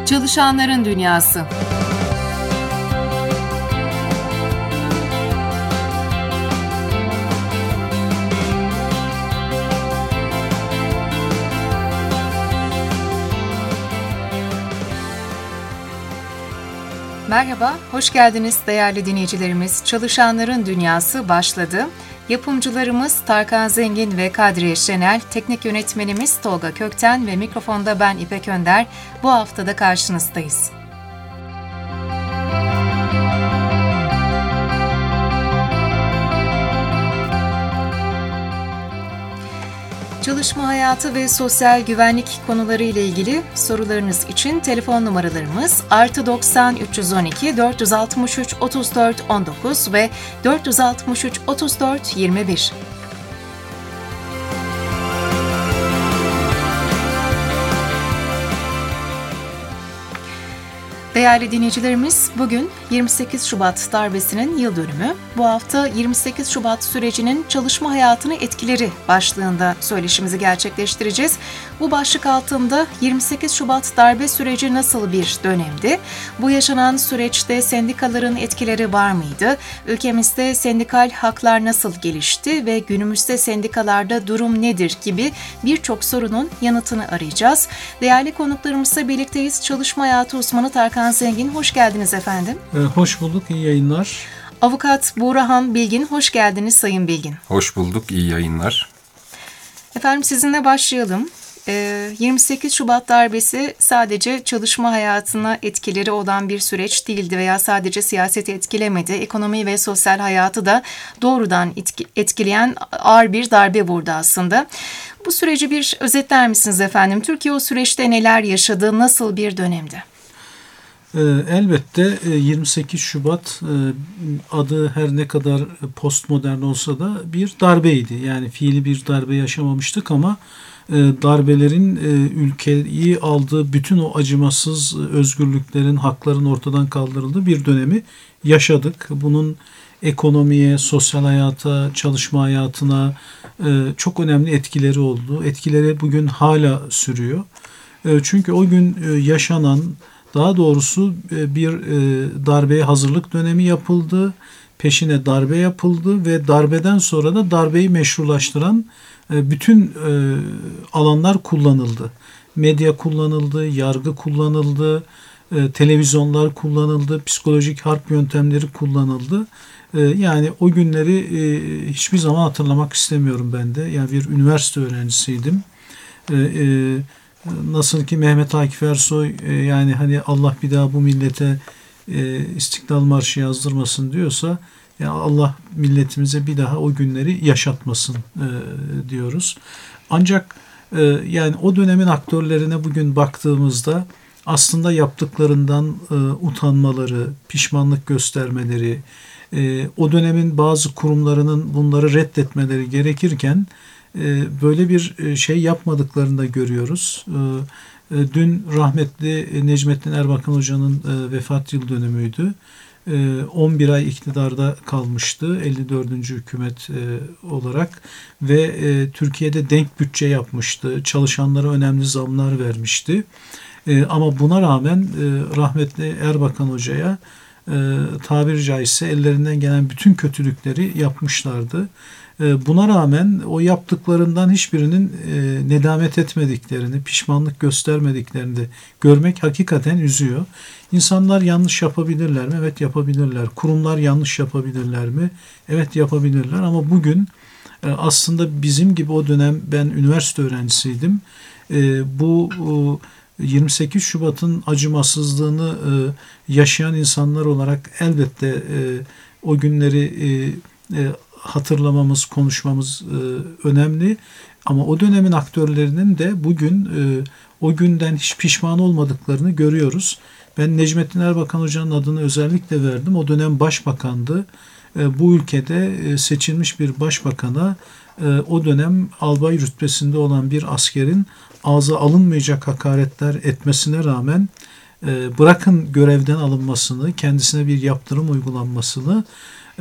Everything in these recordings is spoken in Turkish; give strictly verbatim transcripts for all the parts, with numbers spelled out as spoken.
Çalışanların Dünyası. Merhaba, hoş geldiniz değerli dinleyicilerimiz. Çalışanların Dünyası başladı. Yapımcılarımız Tarkan Zengin ve Kadriye Şenel, teknik yönetmenimiz Tolga Kökten ve mikrofonda ben İpek Önder. Bu haftada karşınızdayız. Çalışma hayatı ve sosyal güvenlik konuları ile ilgili sorularınız için telefon numaralarımız artı doksan üç yüz on iki dört yüz altmış üç otuz dört on dokuz ve dört yüz altmış üç otuz dört yirmi bir. Değerli dinleyicilerimiz, bugün yirmi sekiz Şubat darbesinin yıl dönümü. Bu hafta yirmi sekiz Şubat sürecinin çalışma hayatını etkileri başlığında söyleşimizi gerçekleştireceğiz. Bu başlık altında yirmi sekiz Şubat darbe süreci nasıl bir dönemdi? Bu yaşanan süreçte sendikaların etkileri var mıydı? Ülkemizde sendikal haklar nasıl gelişti ve günümüzde sendikalarda durum nedir gibi birçok sorunun yanıtını arayacağız. Değerli konuklarımızla birlikteyiz. Çalışma hayatı uzmanı Tarkan Zengin, hoş geldiniz efendim. Ee, hoş bulduk, iyi yayınlar. Avukat Buğrahan Bilgin, hoş geldiniz Sayın Bilgin. Hoş bulduk, iyi yayınlar. Efendim sizinle başlayalım. yirmi sekiz Şubat darbesi sadece çalışma hayatına etkileri olan bir süreç değildi veya sadece siyaseti etkilemedi. Ekonomi ve sosyal hayatı da doğrudan etkileyen ağır bir darbe vurdu aslında. Bu süreci bir özetler misiniz efendim? Türkiye o süreçte neler yaşadı, nasıl bir dönemdi? Elbette yirmi sekiz Şubat adı her ne kadar postmodern olsa da bir darbeydi. Yani fiili bir darbe yaşamamıştık ama darbelerin ülkeyi aldığı bütün o acımasız özgürlüklerin, hakların ortadan kaldırıldığı bir dönemi yaşadık. Bunun ekonomiye, sosyal hayata, çalışma hayatına çok önemli etkileri oldu. Etkileri bugün hala sürüyor. Çünkü o gün yaşanan, daha doğrusu bir darbeye hazırlık dönemi yapıldı, peşine darbe yapıldı ve darbeden sonra da darbeyi meşrulaştıran bütün alanlar kullanıldı. Medya kullanıldı, yargı kullanıldı, televizyonlar kullanıldı, psikolojik harp yöntemleri kullanıldı. Yani o günleri hiçbir zaman hatırlamak istemiyorum ben de. Yani bir üniversite öğrencisiydim. Nasıl ki Mehmet Akif Ersoy yani hani Allah bir daha bu millete İstiklal Marşı yazdırmasın diyorsa ya Allah milletimize bir daha o günleri yaşatmasın diyoruz. Ancak yani o dönemin aktörlerine bugün baktığımızda aslında yaptıklarından utanmaları, pişmanlık göstermeleri, o dönemin bazı kurumlarının bunları reddetmeleri gerekirken böyle bir şey yapmadıklarını da görüyoruz. Dün rahmetli Necmettin Erbakan Hoca'nın vefat yıl dönümüydü. on bir ay iktidarda kalmıştı elli dördüncü hükümet olarak ve Türkiye'de denk bütçe yapmıştı. Çalışanlara önemli zamlar vermişti. Ama buna rağmen rahmetli Erbakan Hoca'ya tabiri caizse ellerinden gelen bütün kötülükleri yapmışlardı. Buna rağmen o yaptıklarından hiçbirinin nedamet etmediklerini, pişmanlık göstermediklerini de görmek hakikaten üzüyor. İnsanlar yanlış yapabilirler mi? Evet, yapabilirler. Kurumlar yanlış yapabilirler mi? Evet, yapabilirler. Ama bugün aslında bizim gibi o dönem ben üniversite öğrencisiydim. Bu yirmi sekiz Şubat'ın acımasızlığını yaşayan insanlar olarak elbette o günleri hatırlamamız, konuşmamız önemli. Ama o dönemin aktörlerinin de bugün o günden hiç pişman olmadıklarını görüyoruz. Ben Necmettin Erbakan Hoca'nın adını özellikle verdim. O dönem başbakandı. Bu ülkede seçilmiş bir başbakana o dönem albay rütbesinde olan bir askerin ağza alınmayacak hakaretler etmesine rağmen e, bırakın görevden alınmasını, kendisine bir yaptırım uygulanmasını e,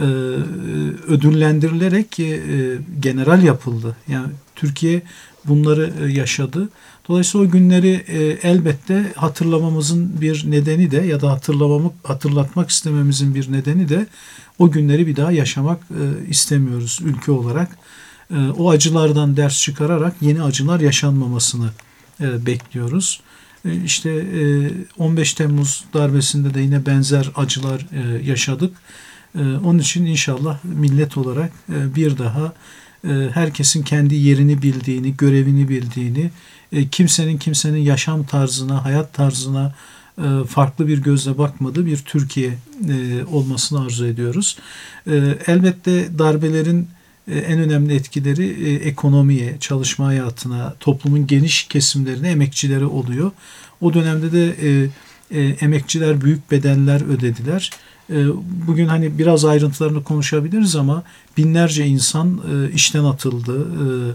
ödüllendirilerek e, general yapıldı. Yani Türkiye bunları e, yaşadı. Dolayısıyla o günleri e, elbette hatırlamamızın bir nedeni de ya da hatırlamamı, hatırlatmak istememizin bir nedeni de o günleri bir daha yaşamak e, istemiyoruz ülke olarak. E, o acılardan ders çıkararak yeni acılar yaşanmamasını e, bekliyoruz. E, işte e, on beş Temmuz darbesinde de yine benzer acılar e, yaşadık. E, onun için inşallah millet olarak e, bir daha e, herkesin kendi yerini bildiğini, görevini bildiğini, e, kimsenin kimsenin yaşam tarzına, hayat tarzına e, farklı bir gözle bakmadığı bir Türkiye e, olmasını arzu ediyoruz. E, elbette darbelerin e, en önemli etkileri e, ekonomiye, çalışma hayatına, toplumun geniş kesimlerine, emekçilere oluyor. O dönemde de e, e, emekçiler büyük bedeller ödediler. E, bugün hani biraz ayrıntılarını konuşabiliriz ama binlerce insan e, işten atıldı.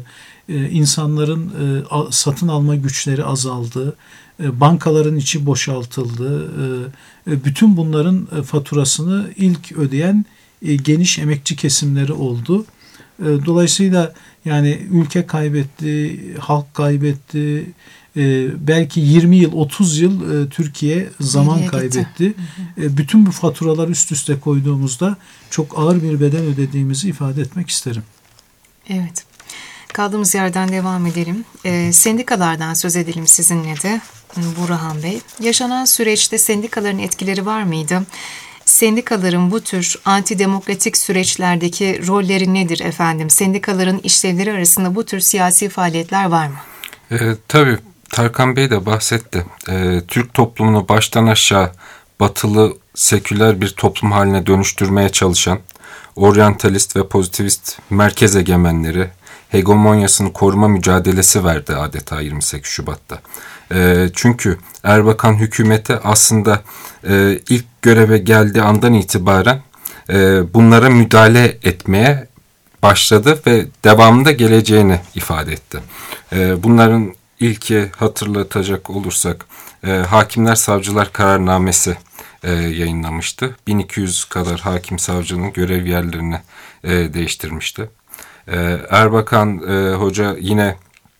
E, e, insanların e, a, satın alma güçleri azaldı. E, bankaların içi boşaltıldı. E, e, bütün bunların e, faturasını ilk ödeyen e, geniş emekçi kesimleri oldu. E, dolayısıyla yani ülke kaybetti, halk kaybetti. Ee, belki yirmi yıl, otuz yıl e, Türkiye zaman Nereye kaybetti. E, bütün bu faturalar üst üste koyduğumuzda çok ağır bir bedel ödediğimizi ifade etmek isterim. Evet. Kaldığımız yerden devam edelim. E, sendikalardan söz edelim sizinle de Burhan Bey. Yaşanan süreçte sendikaların etkileri var mıydı? Sendikaların bu tür antidemokratik süreçlerdeki rolleri nedir efendim? Sendikaların işlevleri arasında bu tür siyasi faaliyetler var mı? E, tabii. Tarkan Bey de bahsetti. Ee, Türk toplumunu baştan aşağı batılı, seküler bir toplum haline dönüştürmeye çalışan oryantalist ve pozitivist merkez egemenleri hegemonyasını koruma mücadelesi verdi adeta yirmi sekiz Şubat'ta. Ee, çünkü Erbakan hükümeti aslında e, ilk göreve geldiği andan itibaren e, bunlara müdahale etmeye başladı ve devamında geleceğini ifade etti. E, bunların İlki hatırlatacak olursak e, Hakimler Savcılar Kararnamesi e, yayınlamıştı. bin iki yüz kadar hakim savcının görev yerlerini e, değiştirmişti. E, Erbakan e, Hoca yine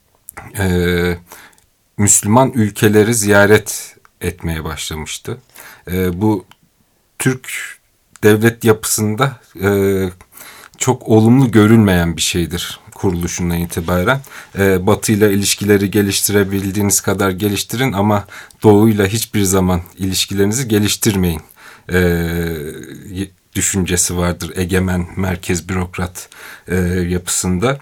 e, Müslüman ülkeleri ziyaret etmeye başlamıştı. E, bu Türk devlet yapısında e, çok olumlu görülmeyen bir şeydir. Kuruluşundan itibaren e, Batı ile ilişkileri geliştirebildiğiniz kadar geliştirin ama Doğu ile hiçbir zaman ilişkilerinizi geliştirmeyin e, düşüncesi vardır egemen merkez bürokrat e, yapısında.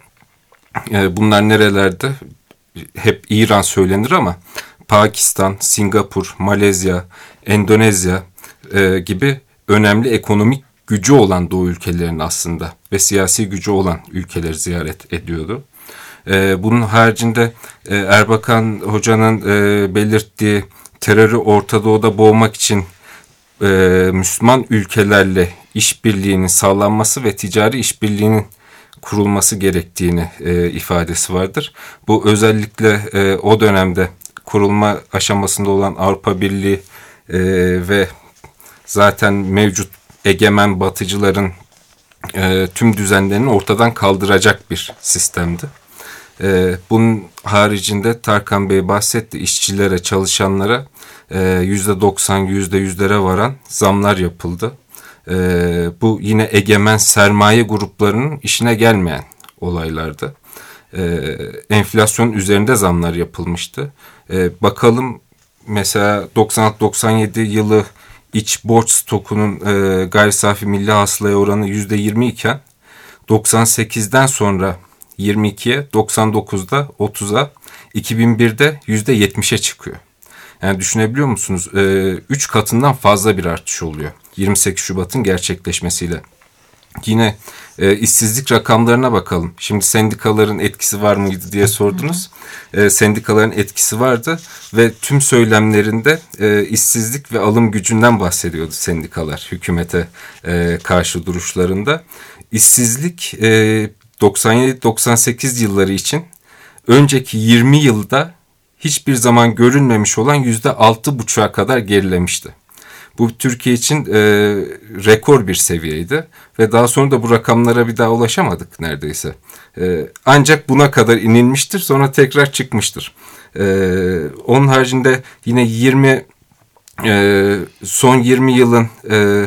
E, bunlar nerelerde? Hep İran söylenir ama Pakistan, Singapur, Malezya, Endonezya e, gibi önemli ekonomik gücü olan Doğu ülkelerinin aslında ve siyasi gücü olan ülkeleri ziyaret ediyordu. Ee, bunun haricinde e, Erbakan Hoca'nın e, belirttiği terörü Orta Doğu'da boğmak için e, Müslüman ülkelerle işbirliğinin sağlanması ve ticari işbirliğinin kurulması gerektiğini e, ifadesi vardır. Bu özellikle e, o dönemde kurulma aşamasında olan Avrupa Birliği e, ve zaten mevcut egemen batıcıların e, tüm düzenlerini ortadan kaldıracak bir sistemdi. E, bunun haricinde Tarkan Bey bahsetti, işçilere, çalışanlara e, yüzde doksan, yüzde yüzlere varan zamlar yapıldı. E, bu yine egemen sermaye gruplarının işine gelmeyen olaylardı. E, enflasyon üzerinde zamlar yapılmıştı. E, bakalım mesela doksan altı doksan yedi yılı İç borç stokunun e, gayri safi milli hasılaya oranı yüzde yirmi iken doksan sekizden sonra yirmi ikiye, doksan dokuzda otuza, iki bin birde yüzde yetmişe çıkıyor. Yani düşünebiliyor musunuz? E, üç katından fazla bir artış oluyor yirmi sekiz Şubat'ın gerçekleşmesiyle. Yine e, işsizlik rakamlarına bakalım. Şimdi sendikaların etkisi var mıydı diye sordunuz. E, sendikaların etkisi vardı ve tüm söylemlerinde e, işsizlik ve alım gücünden bahsediyordu sendikalar hükümete e, karşı duruşlarında. İşsizlik e, doksan yedi doksan sekiz yılları için önceki yirmi yılda hiçbir zaman görülmemiş olan yüzde altı buçuğa kadar gerilemişti. Bu Türkiye için e, rekor bir seviyeydi ve daha sonra da bu rakamlara bir daha ulaşamadık neredeyse. E, ancak buna kadar inilmiştir, sonra tekrar çıkmıştır. E, onun haricinde yine yirmi e, son yirmi yılın e,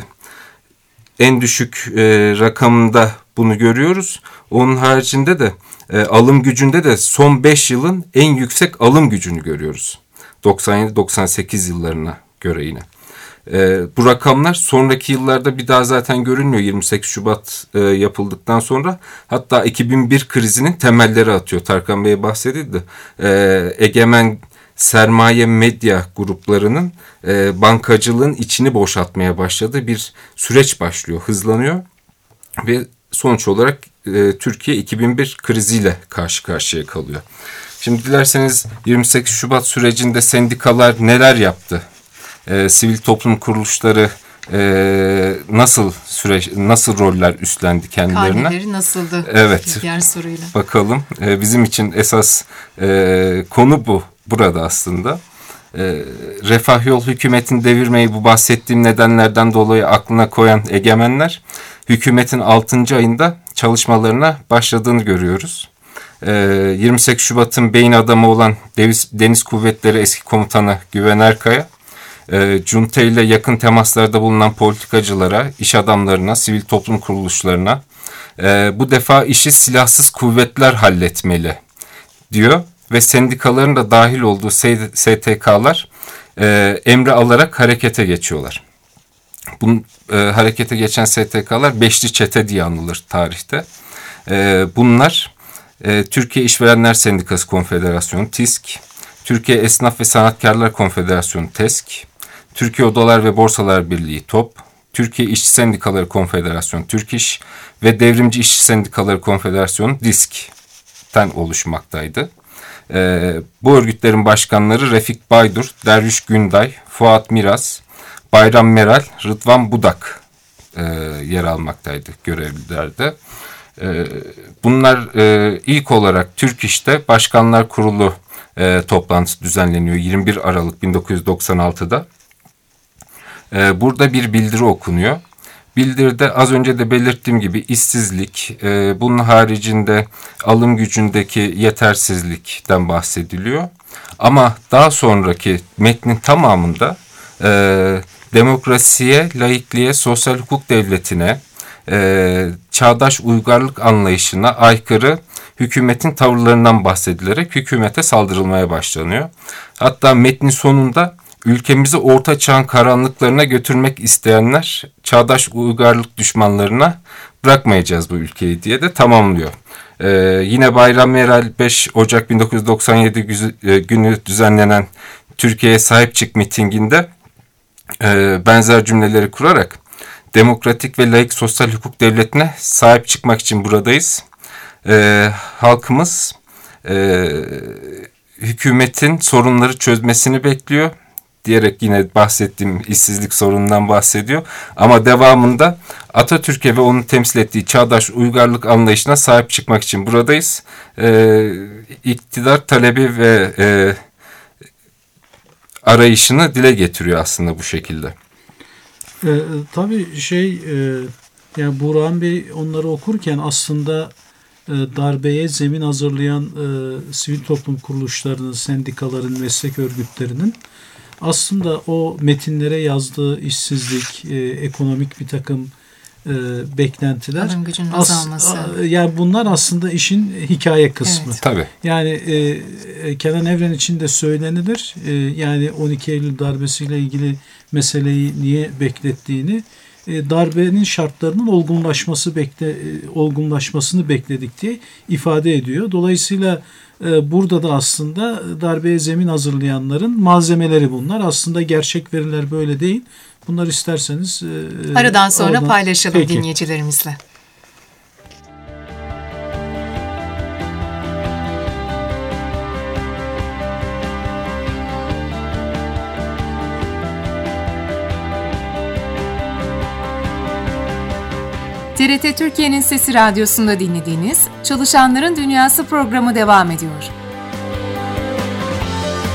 en düşük e, rakamında bunu görüyoruz. Onun haricinde de e, alım gücünde de son beş yılın en yüksek alım gücünü görüyoruz. doksan yedi doksan sekiz yıllarına göre yine. E, bu rakamlar sonraki yıllarda bir daha zaten görünmüyor yirmi sekiz Şubat e, yapıldıktan sonra. Hatta iki bin bir krizinin temelleri atıyor. Tarkan Bey'e bahsedildi. E, egemen sermaye medya gruplarının e, bankacılığın içini boşaltmaya başladığı bir süreç başlıyor, hızlanıyor ve sonuç olarak e, Türkiye iki bin bir kriziyle karşı karşıya kalıyor. Şimdi dilerseniz yirmi sekiz Şubat sürecinde sendikalar neler yaptı? E, sivil toplum kuruluşları e, nasıl süreç, nasıl roller üstlendi kendilerine? Karneleri nasıldı? Evet. Diğer soruyla. Bakalım. E, bizim için esas e, konu bu. Burada aslında. E, Refah Yol hükümetin devirmeyi bu bahsettiğim nedenlerden dolayı aklına koyan egemenler hükümetin altıncı ayında çalışmalarına başladığını görüyoruz. E, yirmi sekiz Şubat'ın beyin adamı olan Deniz, Deniz Kuvvetleri eski komutanı Güven Erkaya, e, junta ile yakın temaslarda bulunan politikacılara, iş adamlarına, sivil toplum kuruluşlarına e, bu defa işi silahsız kuvvetler halletmeli diyor. Ve sendikaların da dahil olduğu S T K'lar e, emri alarak harekete geçiyorlar. Bunun e, harekete geçen S T K'lar Beşli Çete diye anılır tarihte. E, bunlar e, Türkiye İşverenler Sendikası Konfederasyonu TİSK, Türkiye Esnaf ve Sanatkarlar Konfederasyonu TESK, Türkiye Odalar ve Borsalar Birliği TOP, Türkiye İşçi Sendikaları Konfederasyonu TÜRKİŞ ve Devrimci İşçi Sendikaları Konfederasyonu DİSK'ten oluşmaktaydı. Ee, bu örgütlerin başkanları Refik Baydur, Derviş Günday, Fuat Miras, Bayram Meral, Rıdvan Budak e, yer almaktaydı görevlilerde. E, bunlar e, ilk olarak Türk İş'te Başkanlar Kurulu e, toplantısı düzenleniyor yirmi bir Aralık bin dokuz yüz doksan altıda. E, burada bir bildiri okunuyor. Bildiride az önce de belirttiğim gibi işsizlik, e, bunun haricinde alım gücündeki yetersizlikten bahsediliyor. Ama daha sonraki metnin tamamında e, demokrasiye, laikliğe, sosyal hukuk devletine, e, çağdaş uygarlık anlayışına aykırı hükümetin tavırlarından bahsedilerek hükümete saldırılmaya başlanıyor. Hatta metnin sonunda ülkemizi orta çağın karanlıklarına götürmek isteyenler çağdaş uygarlık düşmanlarına bırakmayacağız bu ülkeyi diye de tamamlıyor. Ee, yine Bayram Meral beş Ocak bin dokuz yüz doksan yedi günü düzenlenen Türkiye'ye sahip çık mitinginde e, benzer cümleleri kurarak demokratik ve laik sosyal hukuk devletine sahip çıkmak için buradayız. E, halkımız e, hükümetin sorunları çözmesini bekliyor diyerek yine bahsettiğim işsizlik sorunundan bahsediyor. Ama devamında Atatürk'e ve onun temsil ettiği çağdaş uygarlık anlayışına sahip çıkmak için buradayız. Ee, iktidar talebi ve e, arayışını dile getiriyor aslında bu şekilde. E, tabii şey e, yani Burhan Bey onları okurken aslında e, darbeye zemin hazırlayan e, sivil toplum kuruluşlarının, sendikaların, meslek örgütlerinin aslında o metinlere yazdığı işsizlik, e, ekonomik bir takım e, beklentiler, alım gücünün azalması. As, yani bunlar aslında işin hikaye kısmı. Evet. Tabii. Yani e, Kenan Evren için de söylenilir. E, yani on iki Eylül darbesiyle ilgili meseleyi niye beklettiğini, e, darbenin şartlarının olgunlaşması bekle, e, olgunlaşmasını bekledik diye ifade ediyor. Dolayısıyla burada da aslında darbeye zemin hazırlayanların malzemeleri bunlar. Aslında gerçek veriler böyle değil. Bunları isterseniz aradan sonra oradan paylaşalım Peki. dinleyicilerimizle. T R T Türkiye'nin Sesi Radyosu'nda dinlediğiniz Çalışanların Dünyası programı devam ediyor.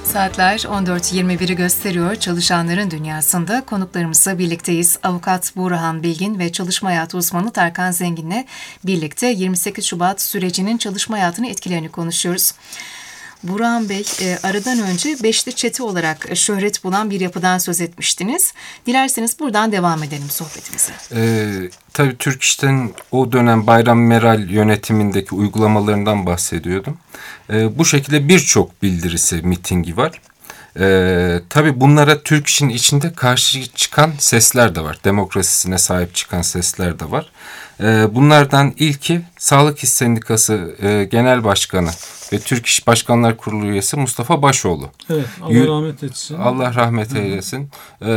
Saatler on dört yirmi biri gösteriyor. Çalışanların dünyasında konuklarımızla birlikteyiz. Avukat Burhan Bilgin ve çalışma hayatı uzmanı Tarkan Zengin'le birlikte yirmi sekiz Şubat sürecinin çalışma hayatını etkilerini konuşuyoruz. Burhan Bey, e, aradan önce Beşli Çete olarak şöhret bulan bir yapıdan söz etmiştiniz. Dilerseniz buradan devam edelim sohbetimize. Ee, tabii Türk İş'ten o dönem Bayram Meral yönetimindeki uygulamalarından bahsediyordum. Ee, bu şekilde birçok bildirisi, mitingi var. Ee, tabii bunlara Türk İş'in içinde karşı çıkan sesler de var. Demokrasisine sahip çıkan sesler de var. Ee, bunlardan ilki Sağlık İş Sendikası e, Genel Başkanı ve Türk İş Başkanlar Kurulu üyesi Mustafa Başoğlu. Evet, Allah Yür- rahmet etsin. Allah rahmet eylesin. Ee,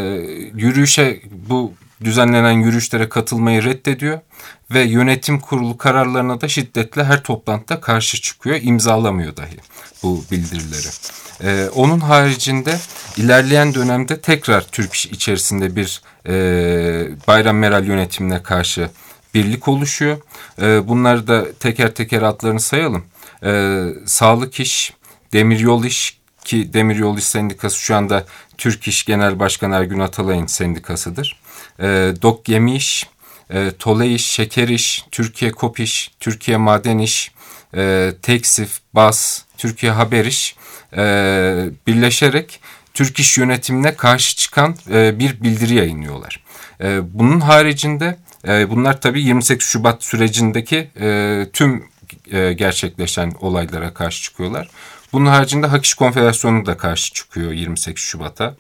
yürüyüşe, bu düzenlenen yürüyüşlere katılmayı reddediyor ve yönetim kurulu kararlarına da şiddetle her toplantıda karşı çıkıyor, imzalamıyor dahi bu bildirileri. Ee, onun haricinde ilerleyen dönemde tekrar Türk İş içerisinde bir e, Bayram Meral yönetimine karşı birlik oluşuyor. E, bunları da teker teker adlarını sayalım. E, Sağlık İş, Demiryol İş, ki Demiryol İş Sendikası şu anda Türk İş Genel Başkanı Ergün Atalay'ın sendikasıdır. E, Dok Gemi İş, e, Tole İş, Şeker İş, Türkiye Kop İş, Türkiye Maden İş, e, Teksif, Bas, Türkiye Haber İş e, birleşerek Türk İş yönetimine karşı çıkan e, bir bildiri yayınlıyorlar. E, bunun haricinde e, bunlar tabii yirmi sekiz Şubat sürecindeki e, tüm e, gerçekleşen olaylara karşı çıkıyorlar. Bunun haricinde Hak İş Konfederasyonu da karşı çıkıyor yirmi sekiz Şubat'a.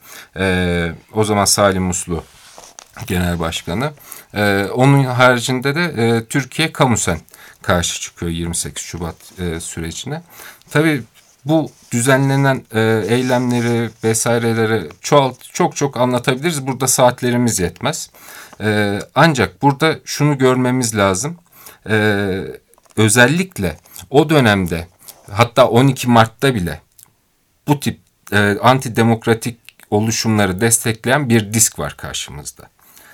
E, o zaman Salim Muslu Genel Başkanı. E, onun haricinde de e, Türkiye Kamusen karşı çıkıyor yirmi sekiz Şubat e, sürecine. Tabii bu düzenlenen e, eylemleri vesaireleri çoğalt, çok çok anlatabiliriz. Burada saatlerimiz yetmez. E, ancak burada şunu görmemiz lazım. E, özellikle o dönemde, hatta on iki Mart'ta bile bu tip e, antidemokratik oluşumları destekleyen bir disk var karşımızda.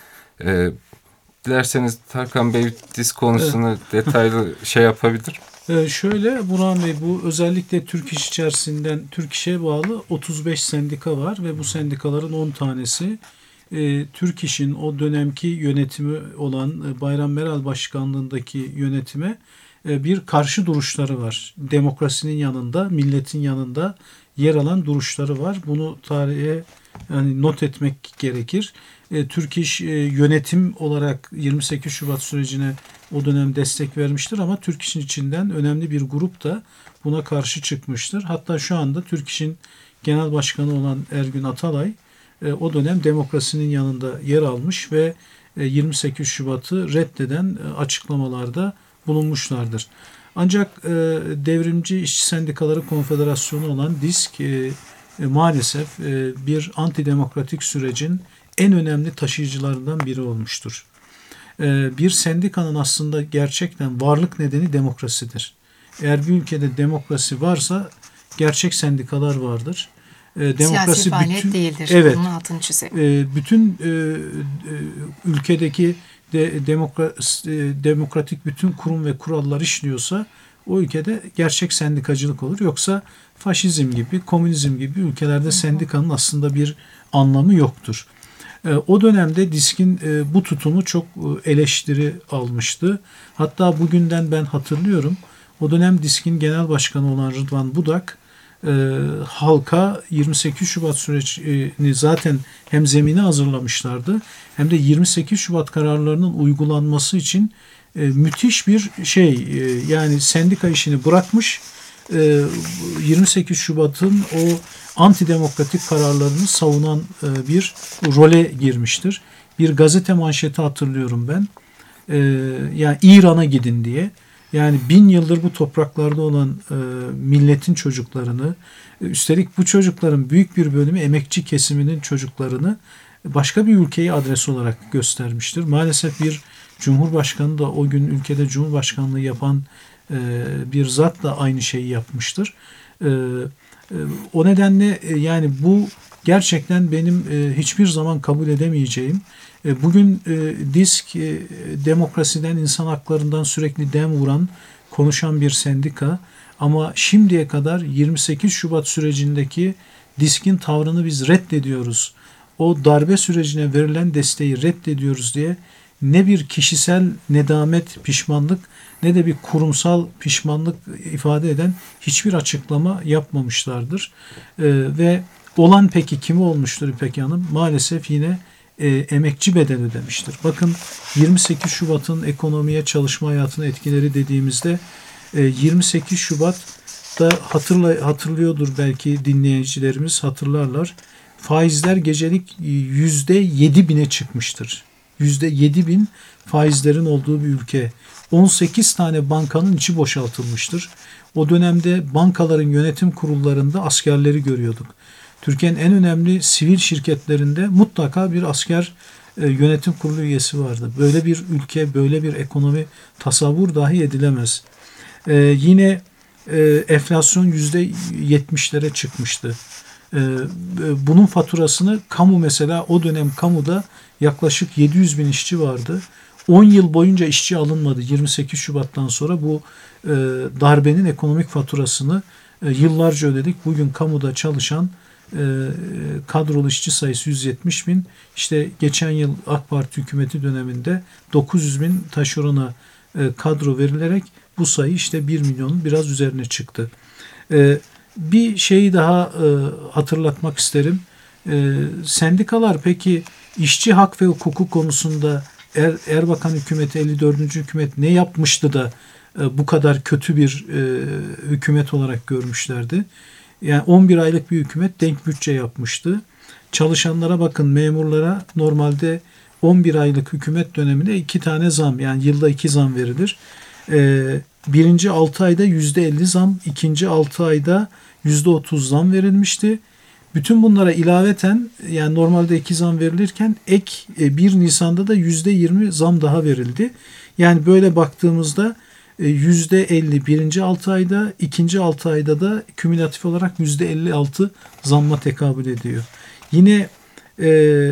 E, dilerseniz Tarkan Bey disk konusunu evet. detaylı şey yapabilir. Ee, şöyle Burhan Bey, bu özellikle Türk İş içerisinden Türk İş'e bağlı otuz beş sendika var ve bu sendikaların on tanesi e, Türk İş'in o dönemki yönetimi olan e, Bayram Meral başkanlığındaki yönetime e, bir karşı duruşları var. Demokrasinin yanında, milletin yanında yer alan duruşları var. Bunu tarihe yani not etmek gerekir. E, Türk İş e, yönetim olarak yirmi sekiz Şubat sürecine o dönem destek vermiştir ama Türk İş'in içinden önemli bir grup da buna karşı çıkmıştır. Hatta şu anda Türk İş'in genel başkanı olan Ergün Atalay e, o dönem demokrasinin yanında yer almış ve e, yirmi sekiz Şubat'ı reddeden e, açıklamalarda bulunmuşlardır. Ancak e, Devrimci İşçi Sendikaları Konfederasyonu olan DİSK e, e, maalesef e, bir antidemokratik sürecin en önemli taşıyıcılarından biri olmuştur. E, bir sendikanın aslında gerçekten varlık nedeni demokrasidir. Eğer bir ülkede demokrasi varsa gerçek sendikalar vardır. E, demokrasi Siyasi faaliyet bütün, değildir. Evet. Bunun altını çizelim. E, bütün e, e, ülkedeki de, demokrasi, e, demokratik bütün kurum ve kurallar işliyorsa o ülkede gerçek sendikacılık olur. Yoksa faşizm gibi, komünizm gibi ülkelerde sendikanın aslında bir anlamı yoktur. O dönemde DİSK'in bu tutumu çok eleştiri almıştı. Hatta bugünden ben hatırlıyorum. O dönem DİSK'in genel başkanı olan Rıdvan Budak halka yirmi sekiz Şubat sürecini zaten hem zemini hazırlamışlardı hem de yirmi sekiz Şubat kararlarının uygulanması için müthiş bir şey, yani sendika işini bırakmış, yirmi sekiz Şubat'ın o antidemokratik kararlarını savunan bir role girmiştir. Bir gazete manşeti hatırlıyorum ben. Yani İran'a gidin diye. Yani bin yıldır bu topraklarda olan milletin çocuklarını, üstelik bu çocukların büyük bir bölümü emekçi kesiminin çocuklarını başka bir ülkeyi adres olarak göstermiştir. Maalesef bir Cumhurbaşkanı da o gün ülkede Cumhurbaşkanlığı yapan bir zat da aynı şeyi yapmıştır. O nedenle yani bu gerçekten benim hiçbir zaman kabul edemeyeceğim. Bugün DİSK demokrasiden, insan haklarından sürekli dem vuran, konuşan bir sendika. Ama şimdiye kadar yirmi sekiz Şubat sürecindeki DİSK'in tavrını biz reddediyoruz, o darbe sürecine verilen desteği reddediyoruz diye ne bir kişisel nedamet, pişmanlık ne de bir kurumsal pişmanlık ifade eden hiçbir açıklama yapmamışlardır. Ee, ve olan peki kimi olmuştur İpek Hanım? Maalesef yine e, emekçi bedel ödemiştir. Bakın yirmi sekiz Şubat'ın ekonomiye, çalışma hayatına etkileri dediğimizde e, yirmi sekiz Şubat'ta hatırla, hatırlıyordur belki dinleyicilerimiz, hatırlarlar. Faizler gecelik yüzde yedi bine çıkmıştır. yüzde yedi bin faizlerin olduğu bir ülke. on sekiz tane bankanın içi boşaltılmıştır. O dönemde bankaların yönetim kurullarında askerleri görüyorduk. Türkiye'nin en önemli sivil şirketlerinde mutlaka bir asker e, yönetim kurulu üyesi vardı. Böyle bir ülke, böyle bir ekonomi tasavvur dahi edilemez. E, yine e, enflasyon yüzde yetmişlere çıkmıştı. E, bunun faturasını kamu, mesela o dönem kamuda yaklaşık yedi yüz bin işçi vardı. on yıl boyunca işçi alınmadı. yirmi sekiz Şubat'tan sonra bu e, darbenin ekonomik faturasını e, yıllarca ödedik. Bugün kamuda çalışan e, kadrolu işçi sayısı yüz yetmiş bin. İşte geçen yıl AK Parti hükümeti döneminde dokuz yüz bin taşerona e, kadro verilerek bu sayı işte bir milyonun biraz üzerine çıktı. E, bir şeyi daha e, hatırlatmak isterim. E, sendikalar peki işçi hak ve hukuku konusunda Er, Erbakan hükümeti, elli dördüncü hükümet ne yapmıştı da e, bu kadar kötü bir e, hükümet olarak görmüşlerdi? Yani on bir aylık bir hükümet denk bütçe yapmıştı. Çalışanlara bakın, memurlara normalde on bir aylık hükümet döneminde iki tane zam, yani yılda iki zam verilir. E, birinci altı ayda yüzde elli zam, ikinci altı ayda yüzde otuz zam verilmişti. Bütün bunlara ilaveten, yani normalde iki zam verilirken ek bir Nisan'da da yüzde yirmi zam daha verildi. Yani böyle baktığımızda yüzde elli birinci altı ayda, ikinci altı ayda da kümülatif olarak yüzde elli altı zamma tekabül ediyor. Yine e,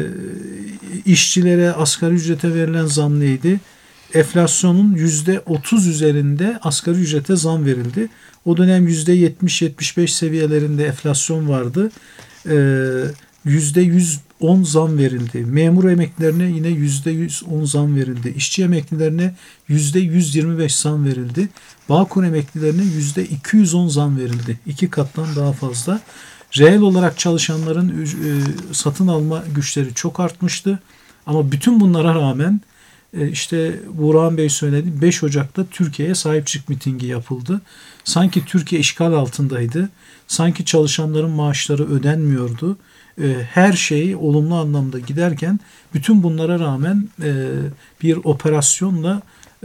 işçilere, asgari ücrete verilen zam neydi? Enflasyonun yüzde otuz üzerinde asgari ücrete zam verildi. O dönem yüzde yetmiş yetmiş beş seviyelerinde enflasyon vardı. yüzde yüz on zam verildi. Memur emeklilerine yine yüzde yüz on zam verildi. İşçi emeklilerine yüzde yüz yirmi beş zam verildi. Bağkur emeklilerine yüzde iki yüz on zam verildi. İki kattan daha fazla. Reel olarak çalışanların satın alma güçleri çok artmıştı. Ama bütün bunlara rağmen işte Burhan Bey söyledi, beş Ocak'ta Türkiye'ye sahip çık mitingi yapıldı. Sanki Türkiye işgal altındaydı. Sanki çalışanların maaşları ödenmiyordu. Her şey olumlu anlamda giderken bütün bunlara rağmen bir operasyonla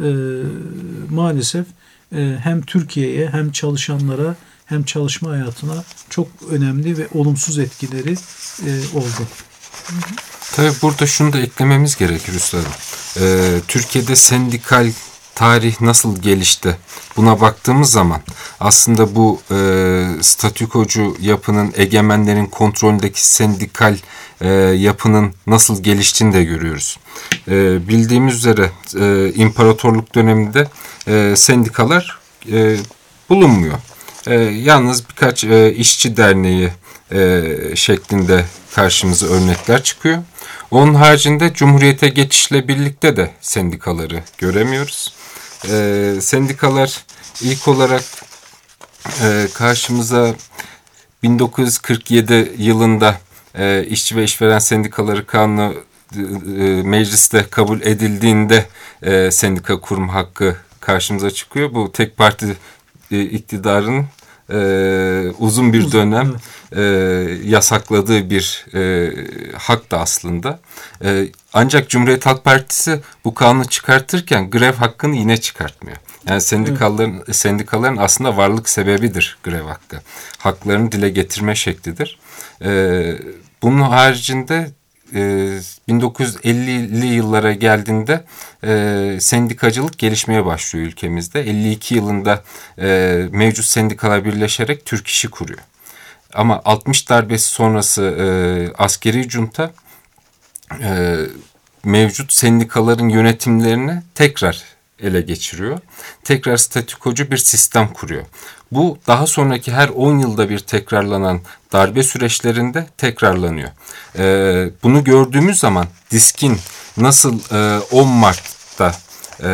maalesef hem Türkiye'ye hem çalışanlara hem çalışma hayatına çok önemli ve olumsuz etkileri oldu. Tabii burada şunu da eklememiz gerekir üstadım. Ee, Türkiye'de sendikal tarih nasıl gelişti? Buna baktığımız zaman aslında bu e, statükocu yapının, egemenlerin kontrolündeki sendikal e, yapının nasıl geliştiğini de görüyoruz. E, bildiğimiz üzere e, imparatorluk döneminde e, sendikalar e, bulunmuyor. E, yalnız birkaç e, işçi derneği e, şeklinde karşımıza örnekler çıkıyor. Onun haricinde Cumhuriyete geçişle birlikte de sendikaları göremiyoruz. E, sendikalar ilk olarak e, karşımıza bin dokuz yüz kırk yedi yılında e, İşçi ve İşveren Sendikaları Kanunu e, mecliste kabul edildiğinde e, sendika kurma hakkı karşımıza çıkıyor. Bu tek parti e, iktidarın e, uzun bir dönem e, yasakladığı bir e, hak da aslında. E, ancak Cumhuriyet Halk Partisi bu kanunu çıkartırken grev hakkını yine çıkartmıyor. Yani sendikaların, evet. sendikaların aslında varlık sebebidir grev hakkı. Haklarını dile getirme şeklidir. E, bunun haricinde e, bin dokuz yüz ellili yıllara geldiğinde e, sendikacılık gelişmeye başlıyor ülkemizde. elli iki yılında e, mevcut sendikalar birleşerek Türk İş'i kuruyor. Ama altmış darbesi sonrası e, askeri junta e, mevcut sendikaların yönetimlerini tekrar ele geçiriyor. Tekrar statükocu bir sistem kuruyor. Bu daha sonraki her on yılda bir tekrarlanan darbe süreçlerinde tekrarlanıyor. E, bunu gördüğümüz zaman DİSK'in nasıl e, on Mart'ta e,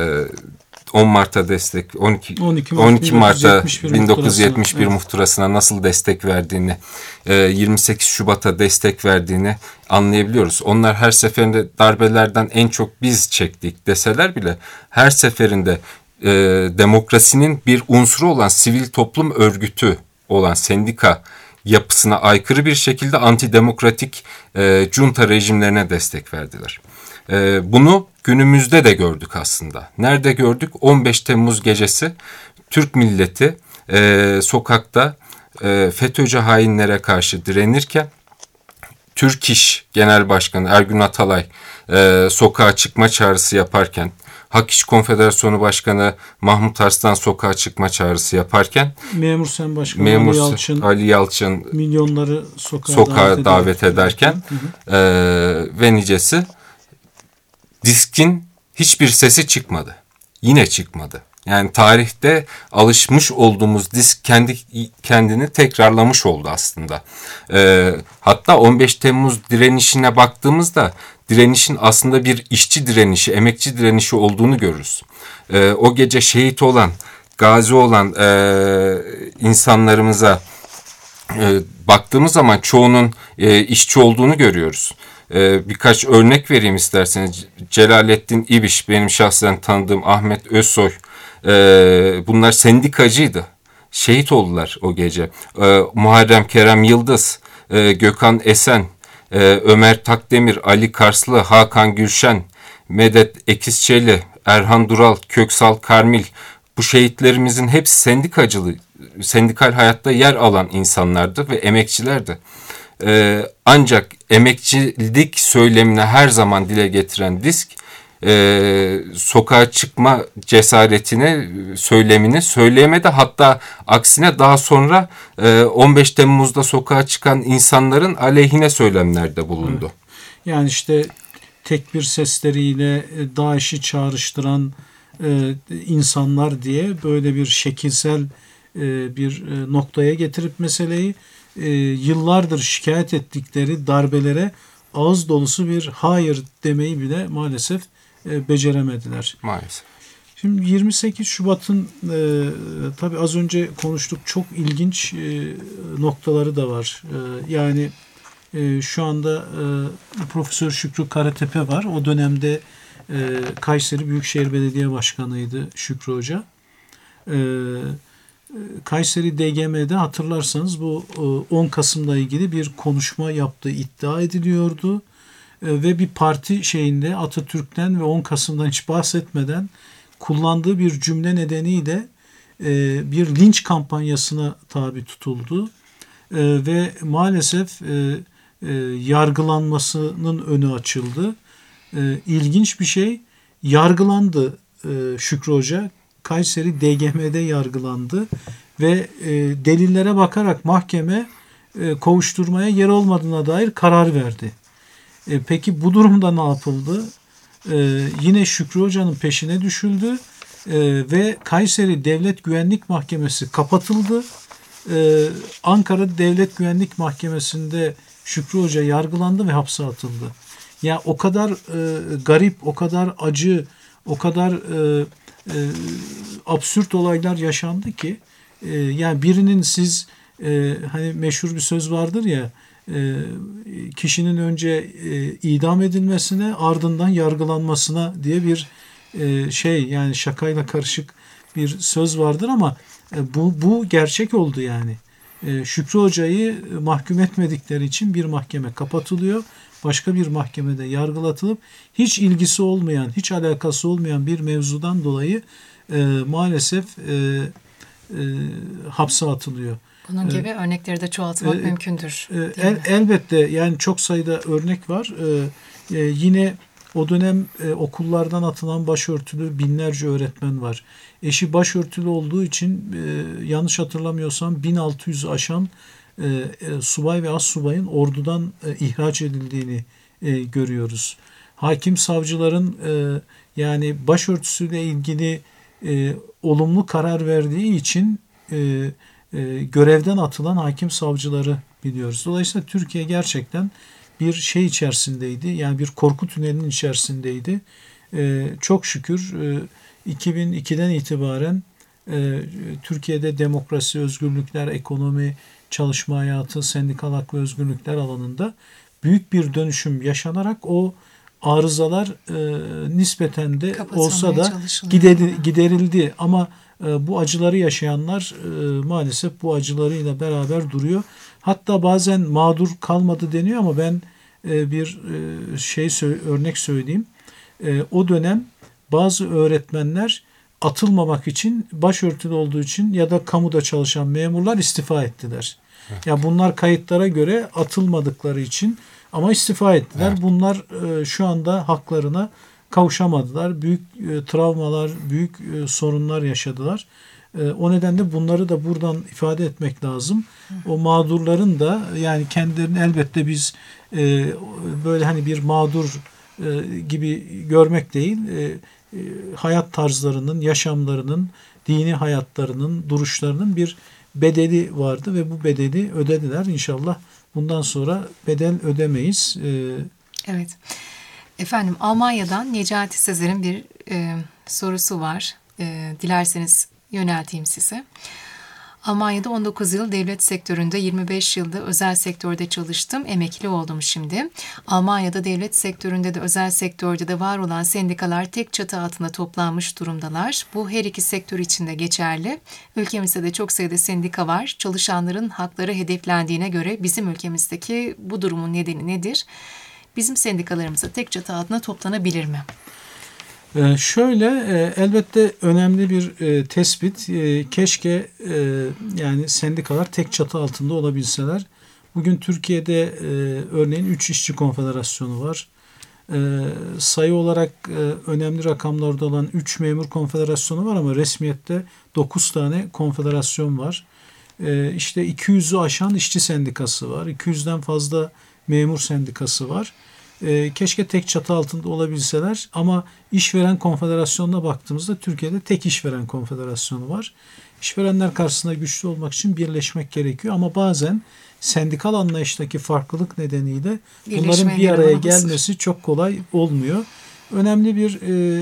on Mart'a destek on iki, on iki, Mart, on iki Mart'ta bin dokuz yüz yetmiş bir evet. muhtırasına nasıl destek verdiğini, yirmi sekiz Şubat'a destek verdiğini anlayabiliyoruz. Onlar her seferinde darbelerden en çok biz çektik deseler bile her seferinde e, demokrasinin bir unsuru olan sivil toplum örgütü olan sendika yapısına aykırı bir şekilde antidemokratik e, junta rejimlerine destek verdiler. E, bunu günümüzde de gördük aslında. Nerede gördük? on beş Temmuz gecesi Türk milleti e, sokakta e, FETÖ'cü hainlere karşı direnirken Türk İş Genel Başkanı Ergün Atalay e, sokağa çıkma çağrısı yaparken, Hak İş Konfederasyonu Başkanı Mahmut Arslan sokağa çıkma çağrısı yaparken, Memur Sen Başkanı Memur Ali Yalçın, Ali Yalçın milyonları sokağa, sokağa davet, davet ederken hı hı. E, ve nicesi DİSK'in hiçbir sesi çıkmadı. Yine çıkmadı. Yani tarihte alışmış olduğumuz DİSK kendi kendini tekrarlamış oldu aslında. Ee, hatta on beş Temmuz direnişine baktığımızda direnişin aslında bir işçi direnişi, emekçi direnişi olduğunu görürüz. Ee, o gece şehit olan, gazi olan e, insanlarımıza e, baktığımız zaman çoğunun e, işçi olduğunu görüyoruz. Birkaç örnek vereyim isterseniz. Celalettin İbiş, benim şahsen tanıdığım Ahmet Özsoy, bunlar sendikacıydı. Şehit oldular o gece. Muharrem Kerem Yıldız, Gökhan Esen, Ömer Takdemir, Ali Karslı, Hakan Gülşen, Medet Ekizçeli, Erhan Dural, Köksal Karmil, bu şehitlerimizin hepsi sendikacılığı, sendikal hayatta yer alan insanlardı ve emekçilerdi. Ee, ancak emekçilik söylemini her zaman dile getiren DİSK e, sokağa çıkma cesaretini, söylemini söyleyemedi. Hatta aksine daha sonra e, on beş Temmuz'da sokağa çıkan insanların aleyhine söylemlerde bulundu. Yani işte tekbir sesleriyle DAEŞ'i çağrıştıran e, insanlar diye böyle bir şekilsel e, bir e, noktaya getirip meseleyi E, yıllardır şikayet ettikleri darbelere ağız dolusu bir hayır demeyi bile maalesef e, beceremediler. Maalesef. Şimdi yirmi sekiz Şubat'ın e, tabii az önce konuştuk, çok ilginç e, noktaları da var. E, yani e, şu anda e, Profesör Şükrü Karatepe var. O dönemde e, Kayseri Büyükşehir Belediye Başkanı'ydı Şükrü Hoca. E, Kayseri D G M'de hatırlarsanız bu on Kasım'la ilgili bir konuşma yaptığı iddia ediliyordu. Ve bir parti şeyinde Atatürk'ten ve on Kasım'dan hiç bahsetmeden kullandığı bir cümle nedeniyle bir linç kampanyasına tabi tutuldu. Ve maalesef yargılanmasının önü açıldı. İlginç bir şey, yargılandı Şükrü Hoca. Kayseri D G M'de yargılandı ve e, delillere bakarak mahkeme e, kovuşturmaya yer olmadığına dair karar verdi. E, peki bu durumda ne yapıldı? E, yine Şükrü Hoca'nın peşine düşüldü e, ve Kayseri Devlet Güvenlik Mahkemesi kapatıldı. E, Ankara Devlet Güvenlik Mahkemesi'nde Şükrü Hoca yargılandı ve hapse atıldı. Ya o kadar e, garip, o kadar acı, o kadar e, e, absürt olaylar yaşandı ki e, yani birinin siz e, hani meşhur bir söz vardır ya, e, kişinin önce e, idam edilmesine ardından yargılanmasına diye bir e, şey, yani şakayla karışık bir söz vardır ama e, bu bu gerçek oldu yani. E, Şükrü Hoca'yı mahkum etmedikleri için bir mahkeme kapatılıyor. Başka bir mahkemede yargılatılıp hiç ilgisi olmayan, hiç alakası olmayan bir mevzudan dolayı e, maalesef e, e, hapse atılıyor. Bunun gibi e, örnekleri de çoğaltmak e, mümkündür. E, el, elbette yani çok sayıda örnek var. E, e, yine o dönem e, okullardan atılan başörtülü binlerce öğretmen var. Eşi başörtülü olduğu için e, yanlış hatırlamıyorsam bin altı yüzü aşan E, e, subay ve astsubayın ordudan e, ihraç edildiğini e, görüyoruz. Hakim savcıların e, yani başörtüsüyle ilgili e, olumlu karar verdiği için e, e, görevden atılan hakim savcıları biliyoruz. Dolayısıyla Türkiye gerçekten bir şey içerisindeydi. Yani bir korku tünelinin içerisindeydi. E, çok şükür e, iki bin ikiden itibaren e, Türkiye'de demokrasi, özgürlükler, ekonomi, çalışma hayatı, sendikal hak ve özgürlükler alanında büyük bir dönüşüm yaşanarak o arızalar e, nispeten de olsa da giderildi, giderildi. Ama e, bu acıları yaşayanlar e, maalesef bu acılarıyla beraber duruyor. Hatta bazen mağdur kalmadı deniyor ama ben e, bir e, şey örnek söyleyeyim. E, o dönem bazı öğretmenler atılmamak için, başörtülü olduğu için ya da kamuda çalışan memurlar istifa ettiler. Evet. Ya bunlar kayıtlara göre atılmadıkları için ama istifa ettiler. Evet. Bunlar e, şu anda haklarına kavuşamadılar. Büyük e, travmalar, büyük e, sorunlar yaşadılar. E, o nedenle bunları da buradan ifade etmek lazım. O mağdurların da yani kendilerini elbette biz e, böyle hani bir mağdur e, gibi görmek değil, e, e, hayat tarzlarının, yaşamlarının, dini hayatlarının, duruşlarının bir bedeli vardı ve bu bedeli ödediler. İnşallah bundan sonra bedel ödemeyiz. Ee, evet. Efendim Almanya'dan Necati Sezer'in bir e, sorusu var. E, dilerseniz yönelteyim size. Almanya'da on dokuz yıl devlet sektöründe, yirmi beş yılda özel sektörde çalıştım. Emekli oldum şimdi. Almanya'da devlet sektöründe de özel sektörde de var olan sendikalar tek çatı altında toplanmış durumdalar. Bu her iki sektör için de geçerli. Ülkemizde de çok sayıda sendika var. Çalışanların hakları hedeflendiğine göre bizim ülkemizdeki bu durumun nedeni nedir? Bizim sendikalarımıza tek çatı altında toplanabilir mi? Ee, şöyle e, elbette önemli bir e, tespit. E, keşke e, yani sendikalar tek çatı altında olabilseler. Bugün Türkiye'de e, örneğin üç işçi konfederasyonu var. E, sayı olarak e, önemli rakamlarda olan üç memur konfederasyonu var ama resmiyette dokuz tane konfederasyon var. E, işte iki yüzü aşan işçi sendikası var. iki yüzden fazla memur sendikası var. Keşke tek çatı altında olabilseler ama işveren konfederasyonuna baktığımızda Türkiye'de tek işveren konfederasyonu var. İşverenler karşısında güçlü olmak için birleşmek gerekiyor ama bazen sendikal anlayıştaki farklılık nedeniyle bunların bir araya gelmesi çok kolay olmuyor. Önemli bir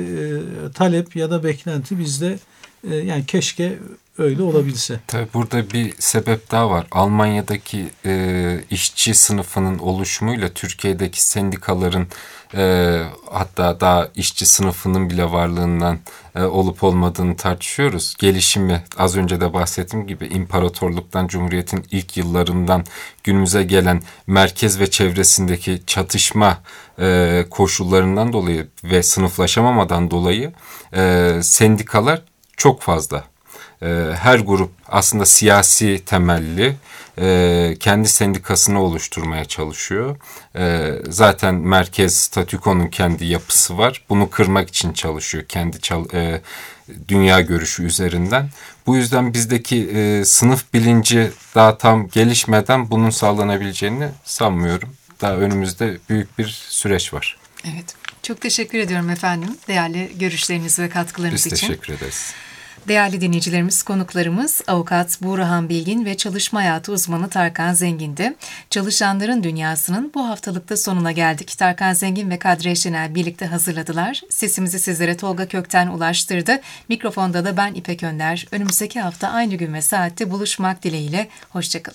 e, talep ya da beklenti bizde e, yani keşke öyle olabilse. Tabii burada bir sebep daha var. Almanya'daki e, işçi sınıfının oluşumuyla Türkiye'deki sendikaların e, hatta daha işçi sınıfının bile varlığından e, olup olmadığını tartışıyoruz. Gelişimi az önce de bahsettiğim gibi imparatorluktan, Cumhuriyet'in ilk yıllarından günümüze gelen merkez ve çevresindeki çatışma e, koşullarından dolayı ve sınıflaşamamadan dolayı e, sendikalar çok fazla. Her grup aslında siyasi temelli kendi sendikasını oluşturmaya çalışıyor. Zaten merkez statükonun kendi yapısı var. Bunu kırmak için çalışıyor kendi dünya görüşü üzerinden. Bu yüzden bizdeki sınıf bilinci daha tam gelişmeden bunun sağlanabileceğini sanmıyorum. Daha önümüzde büyük bir süreç var. Evet. Çok teşekkür ediyorum efendim. Değerli görüşleriniz ve katkılarınız için. Biz teşekkür ederiz. Değerli dinleyicilerimiz, konuklarımız Avukat Buğrahan Bilgin ve çalışma hayatı uzmanı Tarkan Zengin'di. Çalışanların Dünyası'nın bu haftalıkta sonuna geldik. Tarkan Zengin ve Kadri Eşenel birlikte hazırladılar. Sesimizi sizlere Tolga Kökten ulaştırdı. Mikrofonda da ben İpek Önder. Önümüzdeki hafta aynı gün ve saatte buluşmak dileğiyle. Hoşçakalın.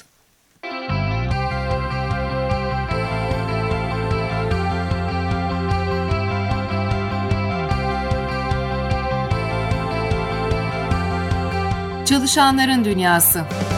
Çalışanların Dünyası.